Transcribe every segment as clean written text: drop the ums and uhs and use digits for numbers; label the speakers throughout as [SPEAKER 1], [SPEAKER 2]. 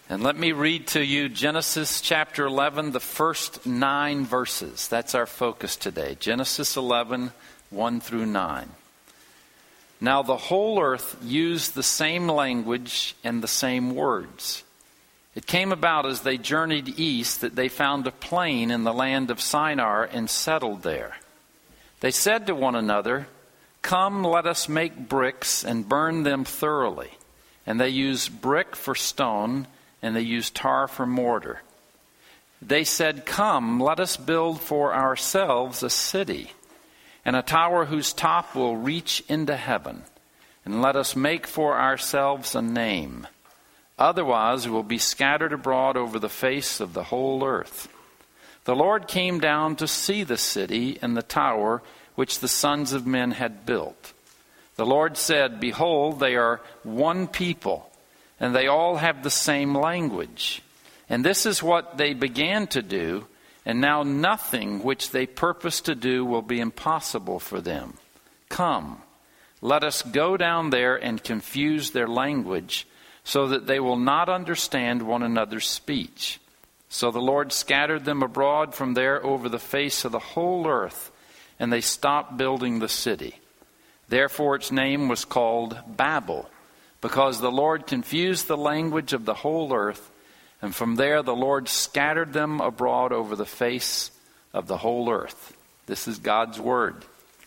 [SPEAKER 1] And let me read to you Genesis chapter 11, the first 9 verses. That's our focus today. Genesis 11, 1 through 9. Now the whole earth used the same language and the same words. It came about as they journeyed east that they found a plain in the land of Shinar and settled there. They said to one another, "Come, let us make bricks and burn them thoroughly." And they used brick for stone, and they used tar for mortar. They said, "Come, let us build for ourselves a city, and a tower whose top will reach into heaven, and let us make for ourselves a name. Otherwise we'll be scattered abroad over the face of the whole earth." The Lord came down to see the city and the tower which the sons of men had built. The Lord said, "Behold, they are one people, and they all have the same language. And this is what they began to do, and now nothing which they purpose to do will be impossible for them. Come, let us go down there and confuse their language, so that they will not understand one another's speech." So the Lord scattered them abroad from there over the face of the whole earth, and they stopped building the city. Therefore its name was called Babel, because the Lord confused the language of the whole earth, and from there the Lord scattered them abroad over the face of the whole earth. This is God's word.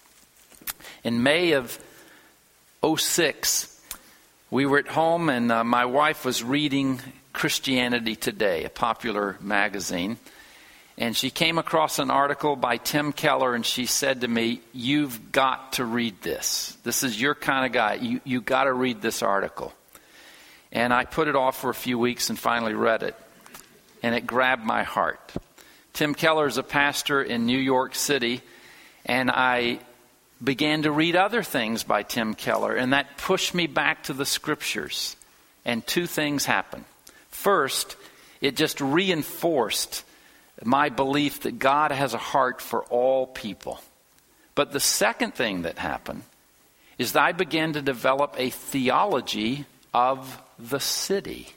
[SPEAKER 1] In May of 2006, we were at home, and my wife was reading Christianity Today, a popular magazine. And she came across an article by Tim Keller, and she said to me, "You've got to read this. This is your kind of guy. You got to read this article." And I put it off for a few weeks and finally read it. And it grabbed my heart. Tim Keller is a pastor in New York City, and I began to read other things by Tim Keller, and that pushed me back to the scriptures. And two things happened. First, it just reinforced my belief that God has a heart for all people. But the second thing that happened is that I began to develop a theology of the city.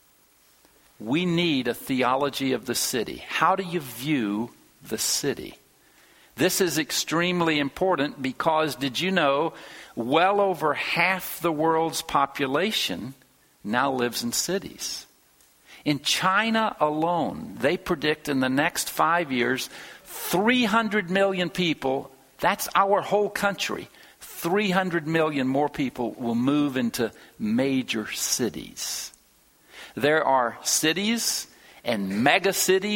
[SPEAKER 1] We need a theology of the city. How do you view the city? This is extremely important because, did you know, well over half the world's population now lives in cities. In China alone, they predict in the next 5 years, 300 million people, that's our whole country, 300 million more people will move into major cities. There are cities and mega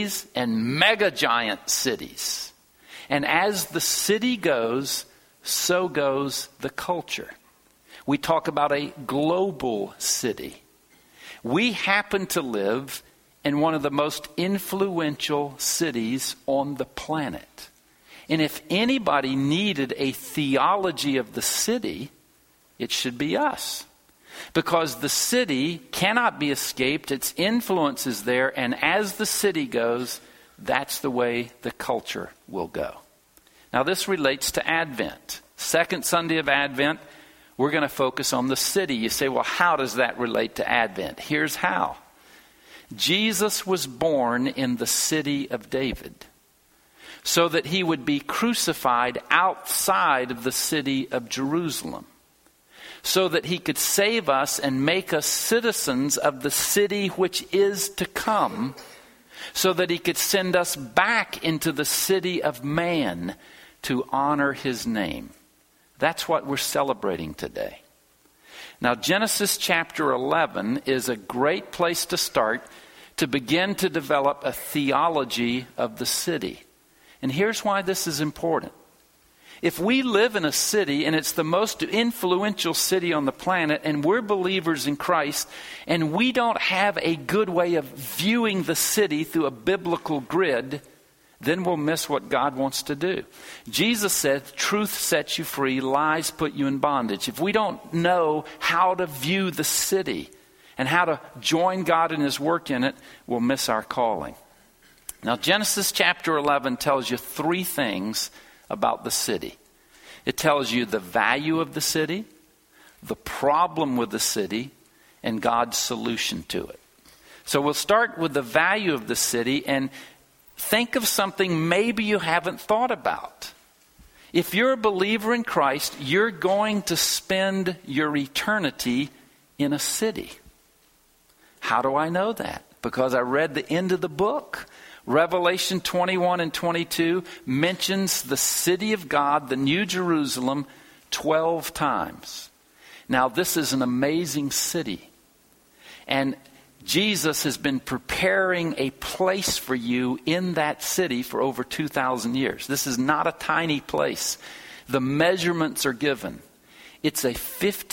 [SPEAKER 1] giant cities. And as the city goes, so goes the culture. We talk about a global city. We happen to live in one of the most influential cities on the planet. And if anybody needed a theology of the city, it should be us. Because the city cannot be escaped. Its influence is there. And as the city goes, that's the way the culture will go. Now this relates to Advent. Second Sunday of Advent, we're going to focus on the city. You say, well, how does that relate to Advent? Here's how. Jesus was born in the city of David so that he would be crucified outside of the city of Jerusalem, so that he could save us and make us citizens of the city which is to come, so that he could send us back into the city of man to honor his name. That's what we're celebrating today. Now, Genesis chapter 11 is a great place to start to begin to develop a theology of the city. And here's why this is important. If we live in a city and it's the most influential city on the planet and we're believers in Christ and we don't have a good way of viewing the city through a biblical grid, then we'll miss what God wants to do. Jesus said, truth sets you free, lies put you in bondage. If we don't know how to view the city and how to join God in his work in it, we'll miss our calling. Now, Genesis chapter 11 tells you three things about the city. It tells you the value of the city, the problem with the city, and God's solution to it. So we'll start with the value of the city and think of something maybe you haven't thought about. If you're a believer in Christ, you're going to spend your eternity in a city. How do I know that? Because I read the end of the book. Revelation 21 and 22 mentions the city of God, the New Jerusalem, 12 times. Now, this is an amazing city. And Jesus has been preparing a place for you in that city for over 2,000 years. This is not a tiny place. The measurements are given. It's a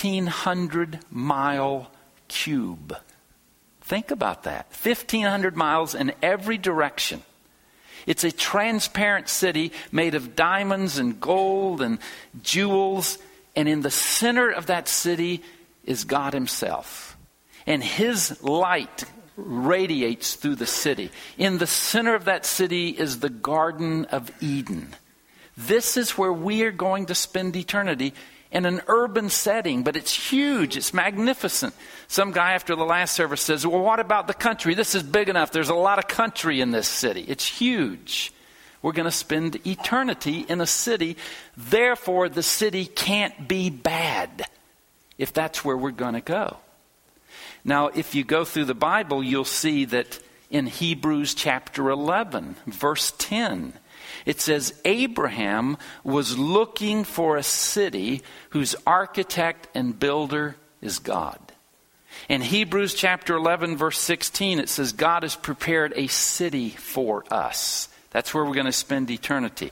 [SPEAKER 1] 1,500-mile cube. Think about that. 1,500 miles in every direction. It's a transparent city made of diamonds and gold and jewels. And in the center of that city is God himself. And his light radiates through the city. In the center of that city is the Garden of Eden. This is where we are going to spend eternity in an urban setting, but it's huge. It's magnificent. Some guy after the last service says, well, what about the country? This is big enough. There's a lot of country in this city. It's huge. We're going to spend eternity in a city. Therefore, the city can't be bad if that's where we're going to go. Now, if you go through the Bible, you'll see that in Hebrews chapter 11, verse 10, it says, Abraham was looking for a city whose architect and builder is God. In Hebrews chapter 11, verse 16, it says, God has prepared a city for us. That's where we're going to spend eternity.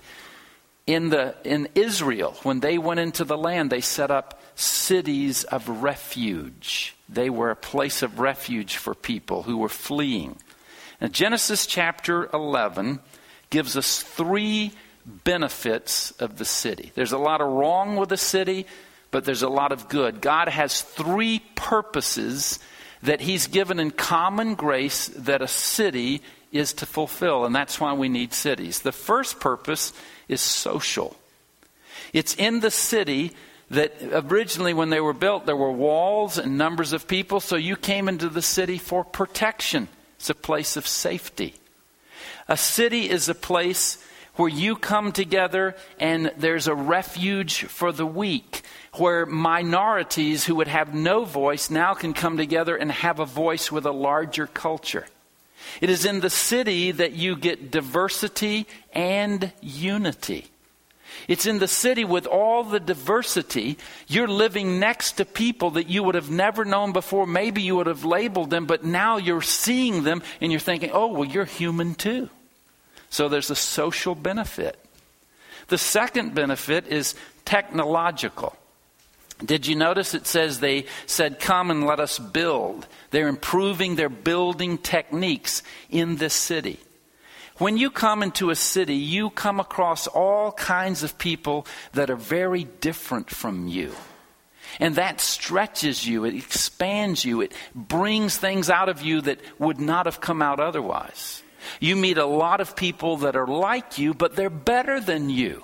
[SPEAKER 1] In Israel, when they went into the land, they set up cities of refuge. They were a place of refuge for people who were fleeing. Now, Genesis chapter 11 gives us 3 benefits of the city. There's a lot of wrong with the city, but there's a lot of good. God has 3 purposes that he's given in common grace that a city is to fulfill, and that's why we need cities. The first purpose is social. It's in the city that originally when they were built, there were walls and numbers of people, so you came into the city for protection. It's a place of safety. A city is a place where you come together and there's a refuge for the weak, where minorities who would have no voice now can come together and have a voice with a larger culture. It is in the city that you get diversity and unity. It's in the city with all the diversity. You're living next to people that you would have never known before. Maybe you would have labeled them, but now you're seeing them and you're thinking, oh, well, you're human too. So there's a social benefit. The second benefit is technological. Did you notice it says they said, come and let us build. They're improving their building techniques in this city. When you come into a city, you come across all kinds of people that are very different from you. And that stretches you, it expands you, it brings things out of you that would not have come out otherwise. You meet a lot of people that are like you, but they're better than you.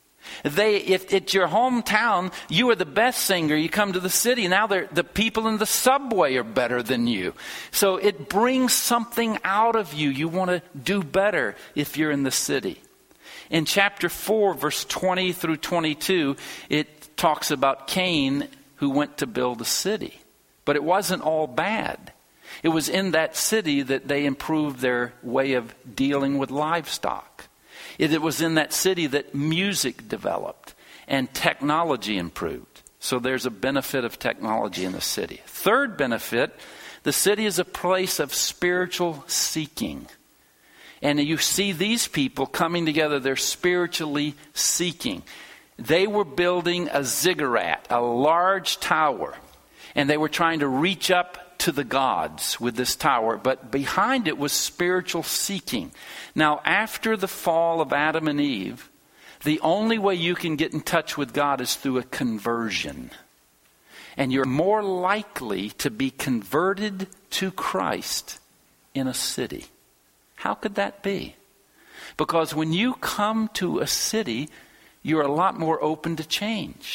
[SPEAKER 1] If it's your hometown, you are the best singer. You come to the city, now the people in the subway are better than you. So it brings something out of you. You want to do better if you're in the city. In chapter 4, verse 20 through 22, it talks about Cain who went to build a city. But it wasn't all bad. It was in that city that they improved their way of dealing with livestock. It was in that city that music developed and technology improved. So there's a benefit of technology in the city. Third benefit, the city is a place of spiritual seeking. And you see these people coming together, they're spiritually seeking. They were building a ziggurat, a large tower, and they were trying to reach up to the gods with this tower, but behind it was spiritual seeking. Now, after the fall of Adam and Eve, the only way you can get in touch with God is through a conversion. And you're more likely to be converted to Christ in a city. How could that be? Because when you come to a city, you're a lot more open to change.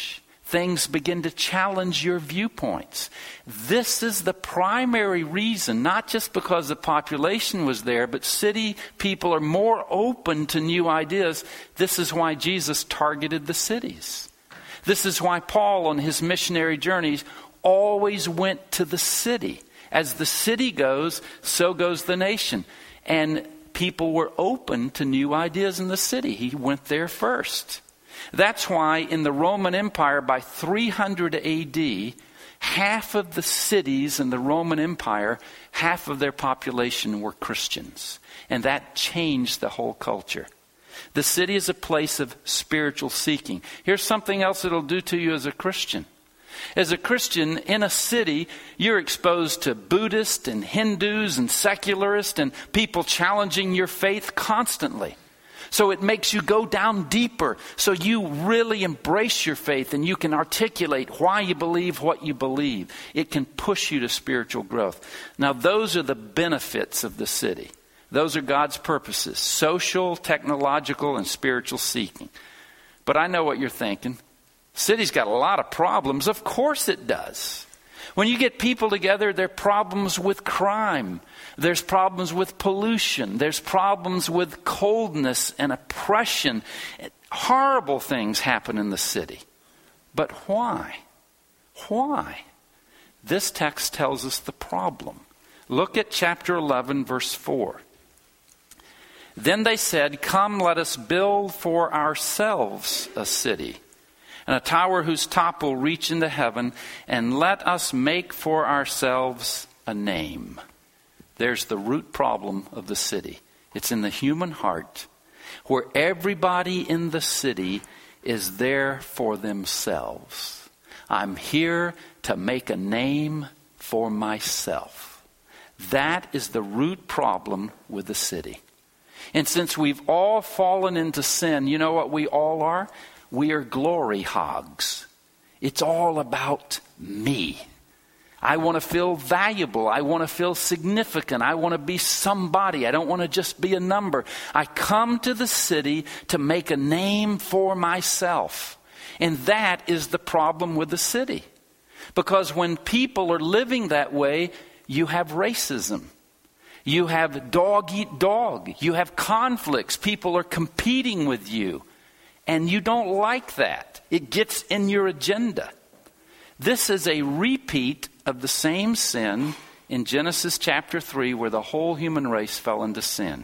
[SPEAKER 1] things begin to challenge your viewpoints. This is the primary reason, not just because the population was there, but city people are more open to new ideas. This is why Jesus targeted the cities. This is why Paul, on his missionary journeys, always went to the city. As the city goes, so goes the nation. And people were open to new ideas in the city. He went there first. That's why in the Roman Empire by 300 AD, half of the cities in the Roman Empire, half of their population were Christians. And that changed the whole culture. The city is a place of spiritual seeking. Here's something else it'll do to you as a Christian. As a Christian in a city, you're exposed to Buddhists and Hindus and secularists and people challenging your faith constantly. So it makes you go down deeper. So you really embrace your faith and you can articulate why you believe what you believe. It can push you to spiritual growth. Now, those are the benefits of the city. Those are God's purposes: social, technological, and spiritual seeking. But I know what you're thinking. City's got a lot of problems. Of course it does. When you get people together, there are problems with crime. There's problems with pollution. There's problems with coldness and oppression. Horrible things happen in the city. But why? Why? This text tells us the problem. Look at chapter 11, verse 4. Then they said, "Come, let us build for ourselves a city, and a tower whose top will reach into heaven, and let us make for ourselves a name." There's the root problem of the city. It's in the human heart, where everybody in the city is there for themselves. I'm here to make a name for myself. That is the root problem with the city. And since we've all fallen into sin, you know what we all are? We are glory hogs. It's all about me. I want to feel valuable. I want to feel significant. I want to be somebody. I don't want to just be a number. I come to the city to make a name for myself. And that is the problem with the city. Because when people are living that way, you have racism. You have dog eat dog. You have conflicts. People are competing with you. And you don't like that. It gets in your agenda. This is a repeat of the same sin in Genesis chapter 3, where the whole human race fell into sin.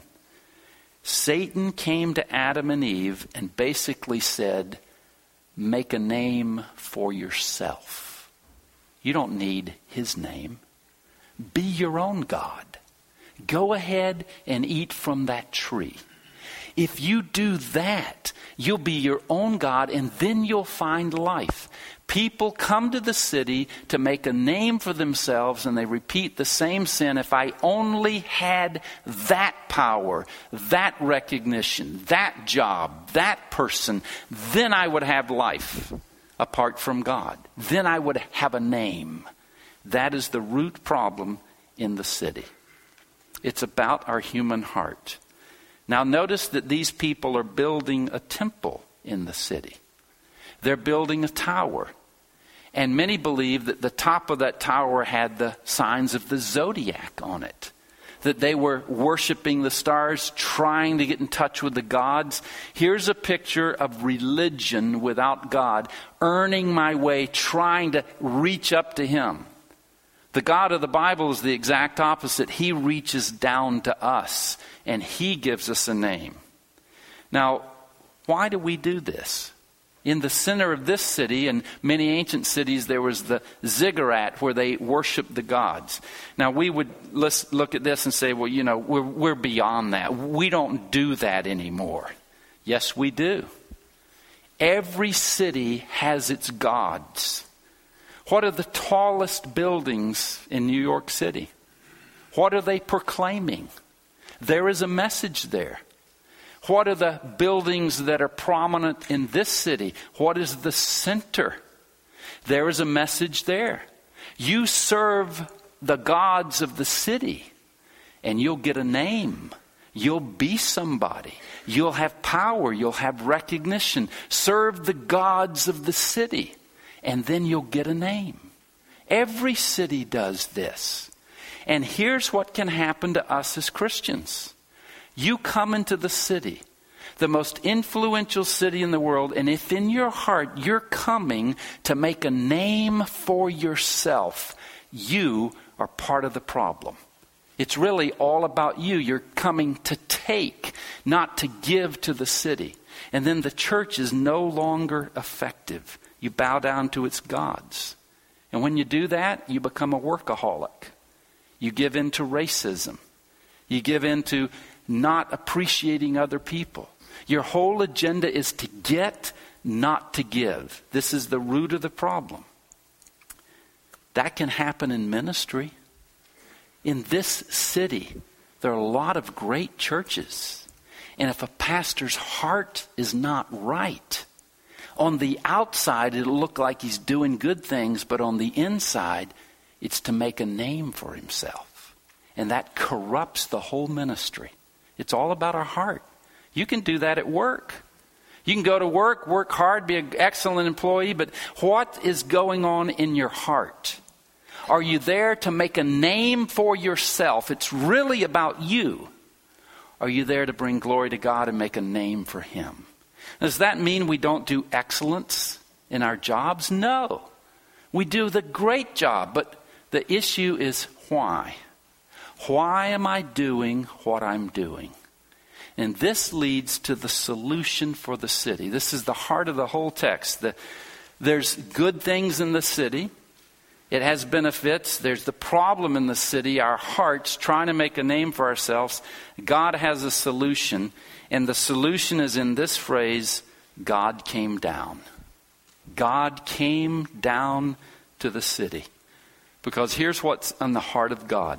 [SPEAKER 1] Satan came to Adam and Eve and basically said, make a name for yourself. You don't need his name. Be your own God. Go ahead and eat from that tree. If you do that, you'll be your own God, and then you'll find life. People come to the city to make a name for themselves, and they repeat the same sin. If I only had that power, that recognition, that job, that person, then I would have life apart from God. Then I would have a name. That is the root problem in the city. It's about our human heart. Now notice that these people are building a temple in the city. They're building a tower. And many believe that the top of that tower had the signs of the zodiac on it. That they were worshiping the stars, trying to get in touch with the gods. Here's a picture of religion without God, earning my way, trying to reach up to him. The God of the Bible is the exact opposite. He reaches down to us, and he gives us a name. Now, why do we do this? In the center of this city and many ancient cities, there was the ziggurat where they worshiped the gods. Now, we would look at this and say, well, you know, we're beyond that. We don't do that anymore. Yes, we do. Every city has its gods. What are the tallest buildings in New York City? What are they proclaiming? There is a message there. What are the buildings that are prominent in this city? What is the center? There is a message there. You serve the gods of the city, and you'll get a name. You'll be somebody. You'll have power. You'll have recognition. Serve the gods of the city, and then you'll get a name. Every city does this. And here's what can happen to us as Christians. You come into the city, the most influential city in the world, and if in your heart you're coming to make a name for yourself, you are part of the problem. It's really all about you. You're coming to take, not to give to the city. And then the church is no longer effective. You bow down to its gods. And when you do that, you become a workaholic. You give in to racism. You give in to not appreciating other people. Your whole agenda is to get, not to give. This is the root of the problem. That can happen in ministry. In this city, there are a lot of great churches. And if a pastor's heart is not right, on the outside it'll look like he's doing good things, but on the inside it's to make a name for himself. And that corrupts the whole ministry. It's all about our heart. You can do that at work. You can go to work hard, be an excellent employee, but what is going on in your heart? Are you there to make a name for yourself? It's really about you. Are you there to bring glory to God and make a name for Him? Does that mean we don't do excellence in our jobs? No. We do the great job, but the issue is why. Why am I doing what I'm doing? And this leads to the solution for the city. This is the heart of the whole text. There's good things in the city. It has benefits. There's the problem in the city, our hearts trying to make a name for ourselves. God has a solution. And the solution is in this phrase, God came down. God came down to the city. Because here's what's on the heart of God.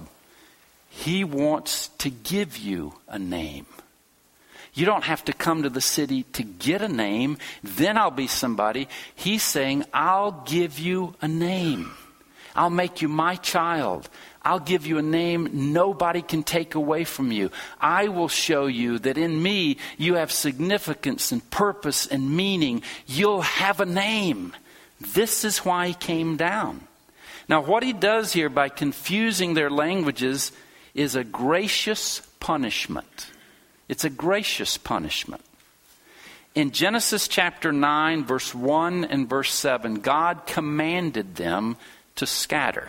[SPEAKER 1] He wants to give you a name. You don't have to come to the city to get a name, then I'll be somebody. He's saying, I'll give you a name. I'll make you my child. I'll give you a name nobody can take away from you. I will show you that in me you have significance and purpose and meaning. You'll have a name. This is why He came down. Now what He does here by confusing their languages is a gracious punishment. It's a gracious punishment. In Genesis chapter 9, verse 1 and verse 7, God commanded them to scatter,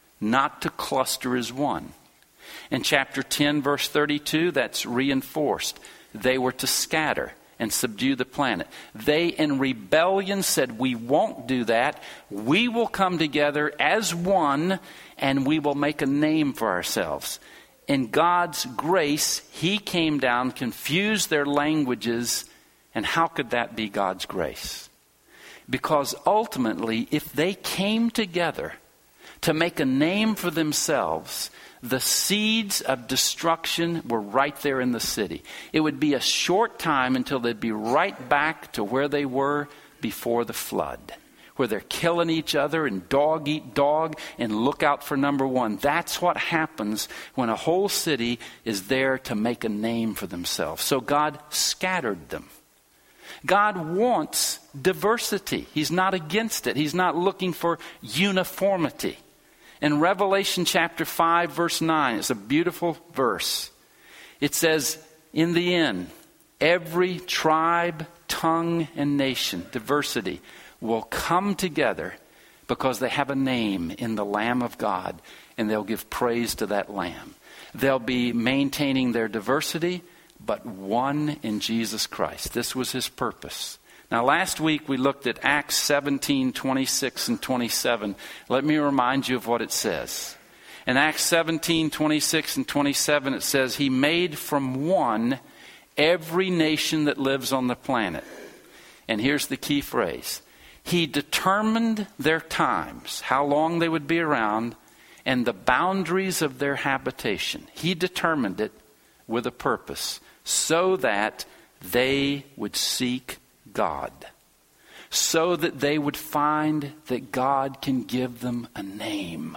[SPEAKER 1] not to cluster as one. In chapter 10, verse 32, that's reinforced. They were to scatter and subdue the planet. They, in rebellion, said, we won't do that. We will come together as one, and we will make a name for ourselves. In God's grace, He came down, confused their languages, and how could that be God's grace? Because ultimately, if they came together to make a name for themselves, the seeds of destruction were right there in the city. It would be a short time until they'd be right back to where they were before the flood, where they're killing each other and dog eat dog and look out for number one. That's what happens when a whole city is there to make a name for themselves. So God scattered them. God wants diversity. He's not against it. He's not looking for uniformity. In Revelation chapter 5, verse 9, it's a beautiful verse. It says, in the end, every tribe, tongue, and nation, diversity, will come together because they have a name in the Lamb of God, and they'll give praise to that Lamb. They'll be maintaining their diversity, but one in Jesus Christ. This was His purpose. Now, last week we looked at Acts 17, 26 and 27. Let me remind you of what it says. In Acts 17, 26 and 27, it says, He made from one every nation that lives on the planet. And here's the key phrase. He determined their times, how long they would be around, and the boundaries of their habitation. He determined it with a purpose, so that they would seek God, so that they would find that God can give them a name.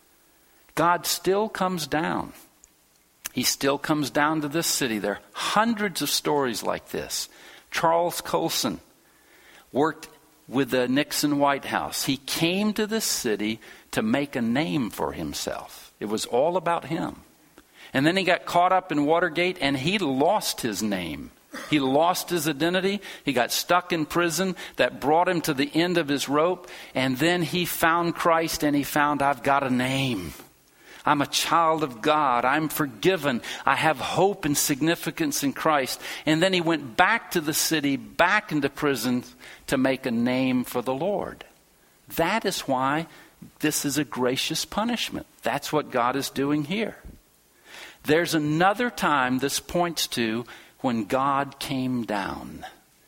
[SPEAKER 1] God still comes down. He still comes down to this city. There are hundreds of stories like this. Charles Colson worked with the Nixon White House. He came to this city to make a name for himself. It was all about him. And then he got caught up in Watergate, and he lost his name. He lost his identity. He got stuck in prison. That brought him to the end of his rope. And then he found Christ, and he found, I've got a name. I'm a child of God. I'm forgiven. I have hope and significance in Christ. And then he went back to the city, back into prison to make a name for the Lord. That is why this is a gracious punishment. That's what God is doing here. There's another time this points to when God came down.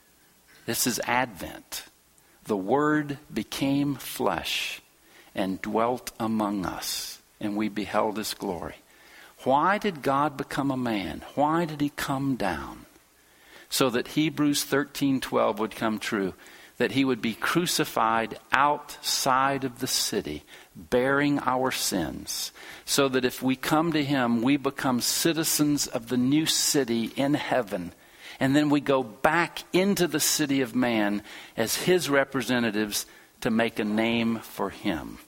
[SPEAKER 1] This is Advent. The Word became flesh and dwelt among us, and we beheld His glory. Why did God become a man? Why did He come down? So that Hebrews 13:12 would come true, that He would be crucified outside of the city, bearing our sins, so that if we come to Him, we become citizens of the new city in heaven. And then we go back into the city of man as His representatives to make a name for Him.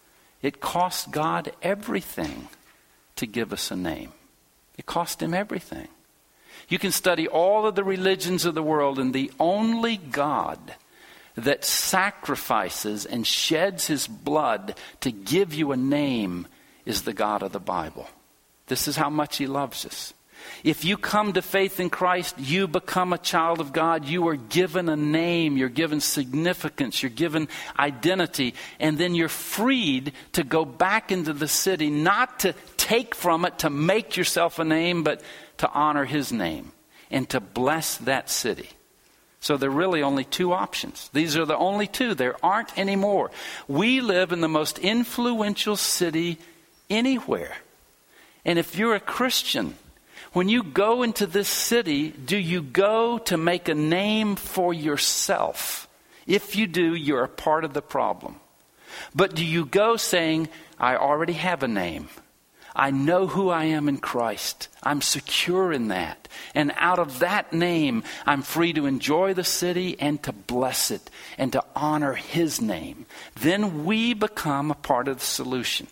[SPEAKER 1] It cost God everything to give us a name. It cost Him everything. You can study all of the religions of the world, and the only God that sacrifices and sheds His blood to give you a name is the God of the Bible. This is how much He loves us. If you come to faith in Christ, you become a child of God. You are given a name. You're given significance. You're given identity. And then you're freed to go back into the city, not to take from it to make yourself a name, but to honor His name and to bless that city. So there are really only two options. These are the only two. There aren't any more. We live in the most influential city anywhere. And if you're a Christian, when you go into this city, do you go to make a name for yourself? If you do, you're a part of the problem. But do you go saying, I already have a name. I know who I am in Christ. I'm secure in that. And out of that name, I'm free to enjoy the city and to bless it and to honor His name. Then we become a part of the solution.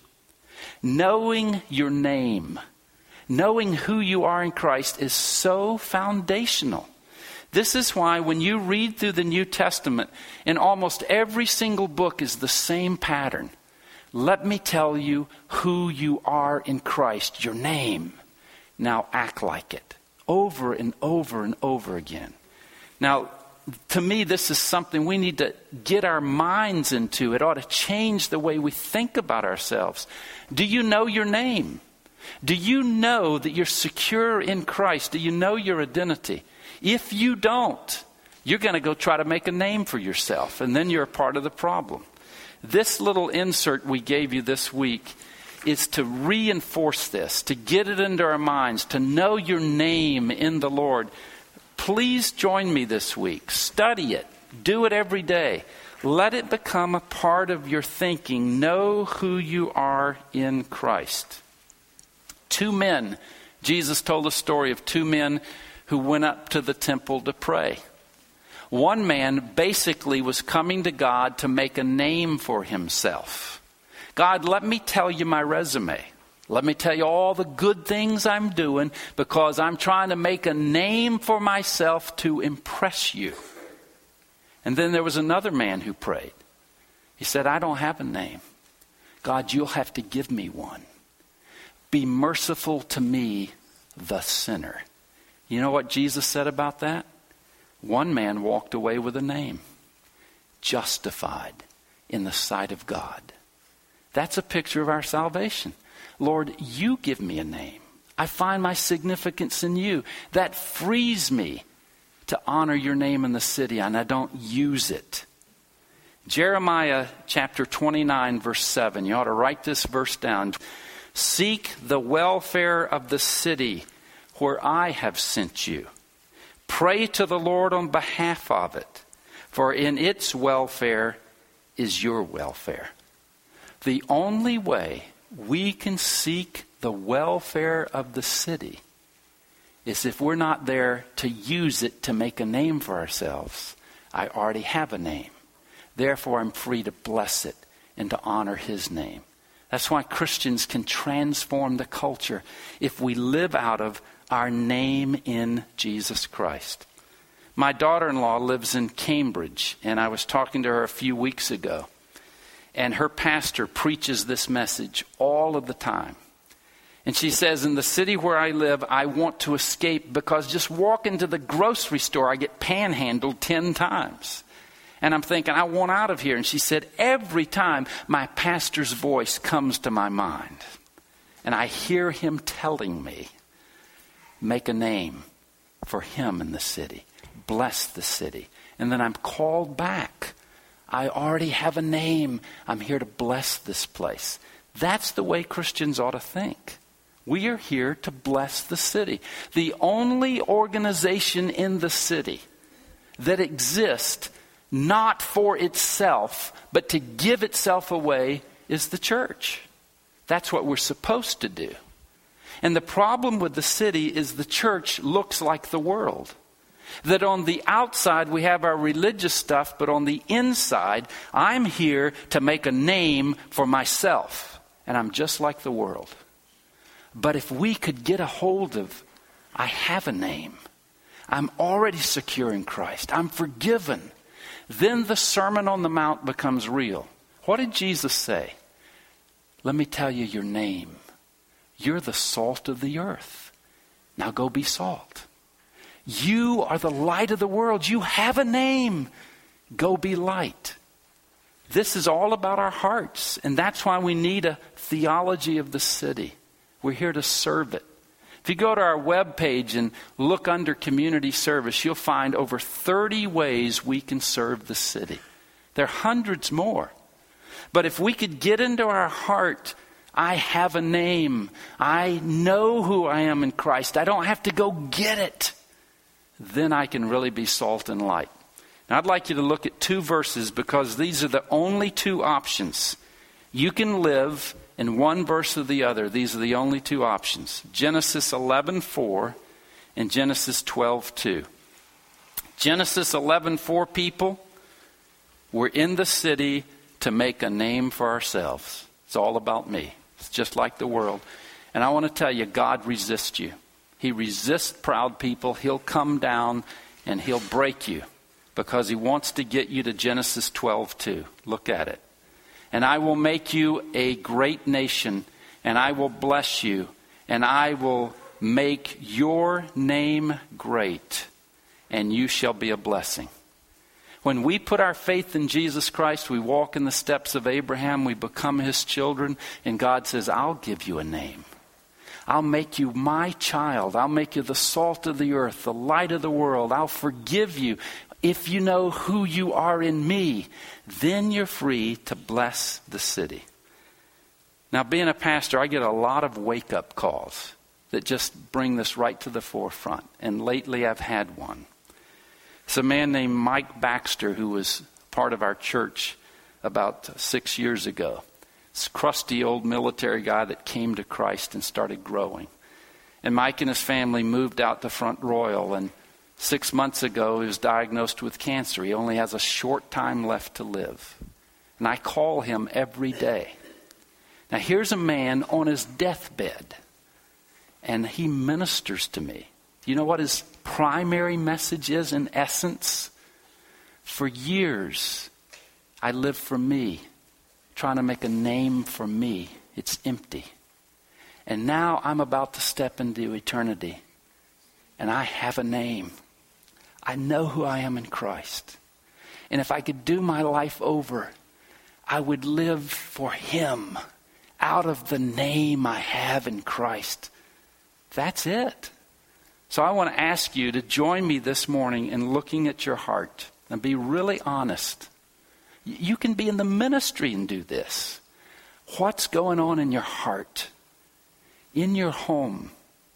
[SPEAKER 1] Knowing your name, knowing who you are in Christ is so foundational. This is why when you read through the New Testament, in almost every single book is the same pattern. Let me tell you who you are in Christ, your name. Now act like it. Over and over and over again. Now, to me, this is something we need to get our minds into. It ought to change the way we think about ourselves. Do you know your name? Do you know that you're secure in Christ? Do you know your identity? If you don't, you're going to go try to make a name for yourself, and then you're a part of the problem. This little insert we gave you this week is to reinforce this, to get it into our minds, to know your name in the Lord. Please join me this week. Study it. Do it every day. Let it become a part of your thinking. Know who you are in Christ. Two men, Jesus told a story of two men who went up to the temple to pray. One man basically was coming to God to make a name for himself. God, let me tell you my resume. Let me tell you all the good things I'm doing because I'm trying to make a name for myself to impress you. And then there was another man who prayed. He said, I don't have a name. God, you'll have to give me one. Be merciful to me, the sinner. You know what Jesus said about that? One man walked away with a name. Justified in the sight of God. That's a picture of our salvation. Lord, you give me a name. I find my significance in you. That frees me to honor your name in the city, and I don't use it. Jeremiah chapter 29, verse 7. You ought to write this verse down. Seek the welfare of the city where I have sent you. Pray to the Lord on behalf of it, for in its welfare is your welfare. The only way we can seek the welfare of the city is if we're not there to use it to make a name for ourselves. I already have a name. Therefore, I'm free to bless it and to honor his name. That's why Christians can transform the culture if we live out of our name in Jesus Christ. My daughter-in-law lives in Cambridge, and I was talking to her a few weeks ago. And her pastor preaches this message all of the time. And she says, in the city where I live, I want to escape because just walking to the grocery store, I get panhandled 10 times. And I'm thinking, I want out of here. And she said, every time my pastor's voice comes to my mind, and I hear him telling me, make a name for him in the city. Bless the city. And then I'm called back. I already have a name. I'm here to bless this place. That's the way Christians ought to think. We are here to bless the city. The only organization in the city that exists not for itself, but to give itself away is the church. That's what we're supposed to do. And the problem with the city is the church looks like the world. That on the outside we have our religious stuff, but on the inside, I'm here to make a name for myself. And I'm just like the world. But if we could get a hold of, I have a name. I'm already secure in Christ. I'm forgiven. Then the Sermon on the Mount becomes real. What did Jesus say? Let me tell you your name. You're the salt of the earth. Now go be salt. You are the light of the world. You have a name. Go be light. This is all about our hearts. And that's why we need a theology of the city. We're here to serve it. If you go to our webpage and look under community service, you'll find over 30 ways we can serve the city. There are hundreds more. But if we could get into our heart, I have a name. I know who I am in Christ. I don't have to go get it. Then I can really be salt and light. Now I'd like you to look at 2 verses because these are the only 2 options. You can live in one verse or the other. These are the only 2 options. Genesis 11:4 and Genesis 12:2. Genesis 11:4 people, we're in the city to make a name for ourselves. It's all about me. It's just like the world. And I want to tell you, God resists you. He resists proud people. He'll come down and he'll break you because he wants to get you to Genesis 12:2. Look at it. And I will make you a great nation, and I will bless you, and I will make your name great, and you shall be a blessing. When we put our faith in Jesus Christ, we walk in the steps of Abraham, we become his children, and God says, I'll give you a name. I'll make you my child. I'll make you the salt of the earth, the light of the world. I'll forgive you. If you know who you are in me, then you're free to bless the city. Now, being a pastor, I get a lot of wake-up calls that just bring this right to the forefront. And lately I've had one. It's a man named Mike Baxter who was part of our church about 6 years ago. This crusty old military guy that came to Christ and started growing. And Mike and his family moved out to Front Royal, and 6 months ago, he was diagnosed with cancer. He only has a short time left to live. And I call him every day. Now, here's a man on his deathbed, and he ministers to me. Do you know what his primary message is in essence? For years, I lived for me, trying to make a name for me. It's empty. And now I'm about to step into eternity, and I have a name. I know who I am in Christ. And if I could do my life over, I would live for him out of the name I have in Christ. That's it. So I want to ask you to join me this morning in looking at your heart and be really honest. You can be in the ministry and do this. What's going on in your heart? In your home?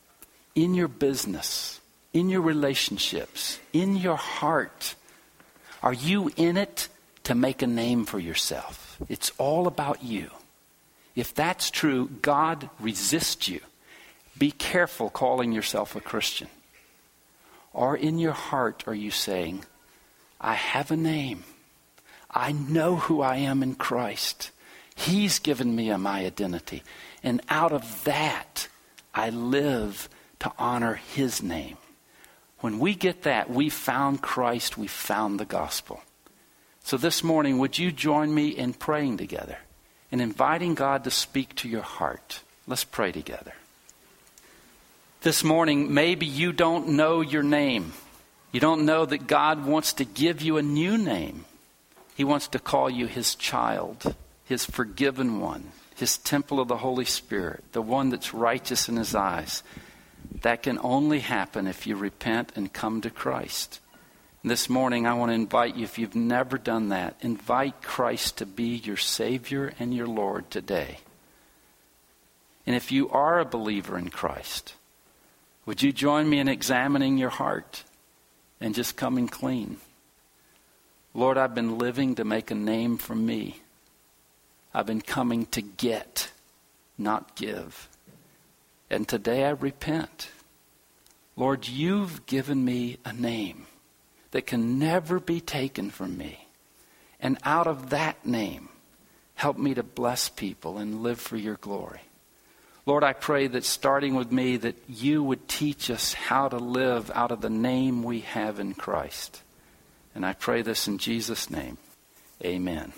[SPEAKER 1] In your business? In your relationships, in your heart, are you in it to make a name for yourself? It's all about you. If that's true, God resists you. Be careful calling yourself a Christian. Or in your heart, are you saying, I have a name. I know who I am in Christ. He's given me my identity. And out of that, I live to honor his name. When we get that, we found Christ, we found the gospel. So this morning, would you join me in praying together and inviting God to speak to your heart? Let's pray together. This morning, maybe you don't know your name. You don't know that God wants to give you a new name. He wants to call you his child, his forgiven one, his temple of the Holy Spirit, the one that's righteous in his eyes. That can only happen if you repent and come to Christ. This morning, I want to invite you, if you've never done that, invite Christ to be your Savior and your Lord today. And if you are a believer in Christ, would you join me in examining your heart and just coming clean? Lord, I've been living to make a name for me. I've been coming to get, not give. And today I repent. Lord, you've given me a name that can never be taken from me. And out of that name, help me to bless people and live for your glory. Lord, I pray that starting with me, that you would teach us how to live out of the name we have in Christ. And I pray this in Jesus' name. Amen.